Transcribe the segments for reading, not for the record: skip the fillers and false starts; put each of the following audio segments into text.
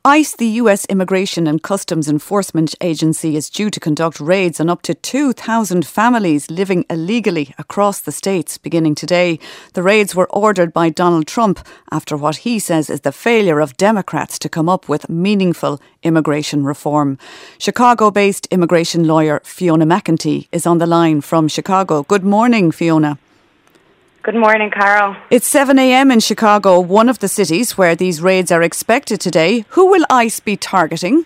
ICE, the US Immigration and Customs Enforcement Agency, is due to conduct raids on up to 2,000 families living illegally across the states beginning today. The raids were ordered by Donald Trump after what he says is the failure of Democrats to come up with meaningful immigration reform. Chicago-based immigration lawyer Fiona McEntee is on the line from Chicago. Good morning, Fiona. Good morning, Carol. It's 7 a.m. in Chicago, one of the cities where these raids are expected today. Who will ICE be targeting?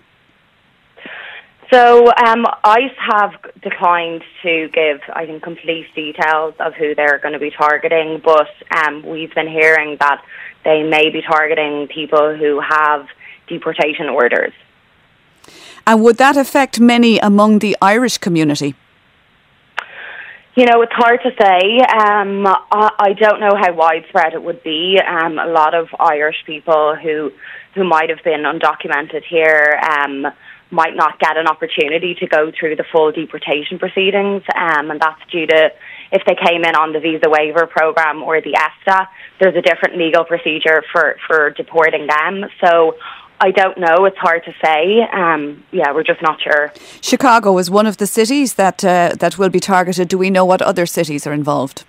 So ICE have declined to give, I think, complete details of who they're going to be targeting, but we've been hearing that they may be targeting people who have deportation orders. And would that affect many among the Irish community? You know, it's hard to say. I don't know how widespread it would be. A lot of Irish people who might have been undocumented here might not get an opportunity to go through the full deportation proceedings, and that's due to if they came in on the visa waiver program or the ESTA, there's a different legal procedure for deporting them. So I don't know. It's hard to say. We're just not sure. Chicago is one of the cities that will be targeted. Do we know what other cities are involved?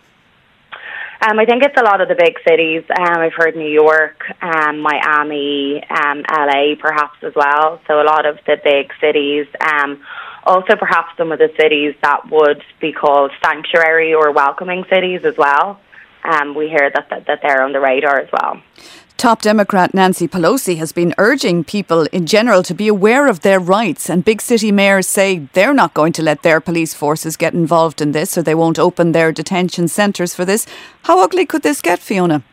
I think it's a lot of the big cities. I've heard New York, Miami, LA perhaps as well. So a lot of the big cities. Also perhaps some of the cities that would be called sanctuary or welcoming cities as well. We hear that they're on the radar as well. Top Democrat Nancy Pelosi has been urging people in general to be aware of their rights, and big city mayors say they're not going to let their police forces get involved in this, or they won't open their detention centres for this. How ugly could this get, Fiona?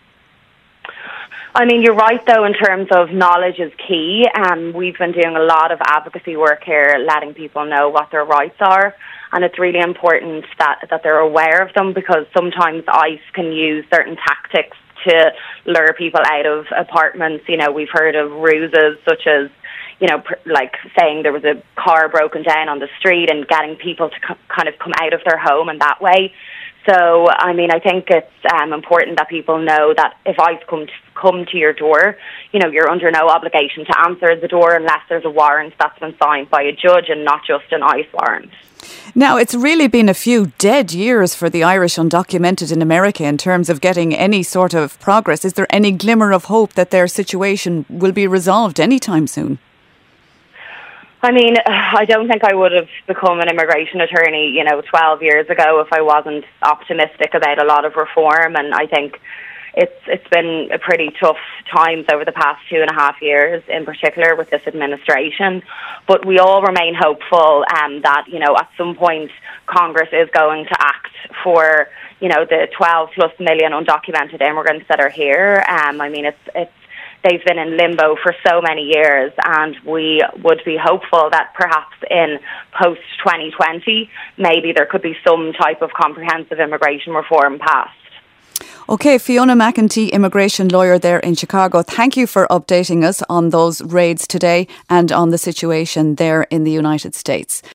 I mean, you're right, though, in terms of knowledge is key. We've been doing a lot of advocacy work here, letting people know what their rights are. And it's really important that they're aware of them, because sometimes ICE can use certain tactics to lure people out of apartments. You know, we've heard of ruses such as, you know, like saying there was a car broken down on the street and getting people to kind of come out of their home in that way. So, I mean, I think it's important that people know that if ICE come to your door, you know, you're under no obligation to answer the door unless there's a warrant that's been signed by a judge and not just an ICE warrant. Now, it's really been a few dead years for the Irish undocumented in America in terms of getting any sort of progress. Is there any glimmer of hope that their situation will be resolved anytime soon? I mean, I don't think I would have become an immigration attorney, 12 years ago if I wasn't optimistic about a lot of reform. And I think it's been a pretty tough times over the past 2.5 years, in particular with this administration. But we all remain hopeful that, at some point Congress is going to act for, the 12 plus million undocumented immigrants that are here. They've been in limbo for so many years, and we would be hopeful that perhaps in post-2020, maybe there could be some type of comprehensive immigration reform passed. OK, Fiona McEntee, immigration lawyer there in Chicago. Thank you for updating us on those raids today and on the situation there in the United States.